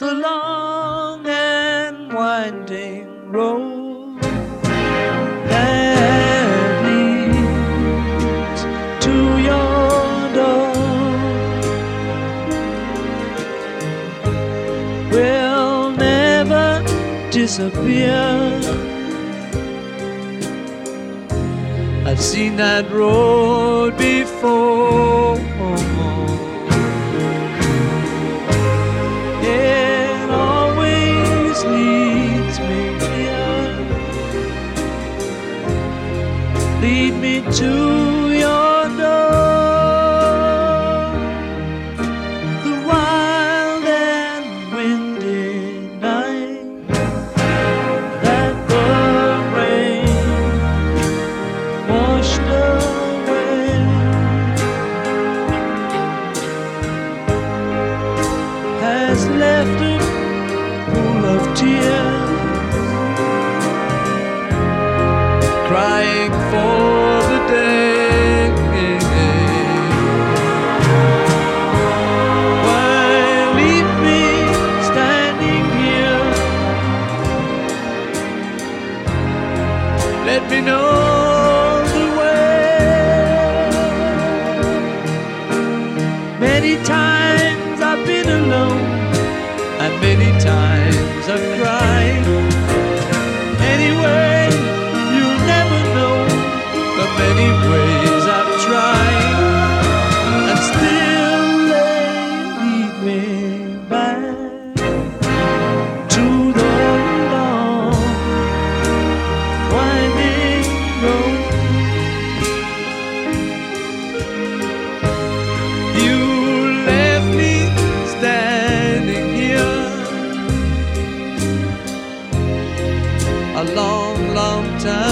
the long and winding road that leads to your door will never disappear. I've seen that road before. It always leads me here. Lead me to your door. The wild and windy night that the rain washed away has left a pool of tears, crying for the day. Why leave me standing here? Let me know the way. Many times I've been alone, and many times I've cried. Anyway, you'll never know the many ways I've tried, and still they lead me back to the long winding road. You left me standing here a long, long time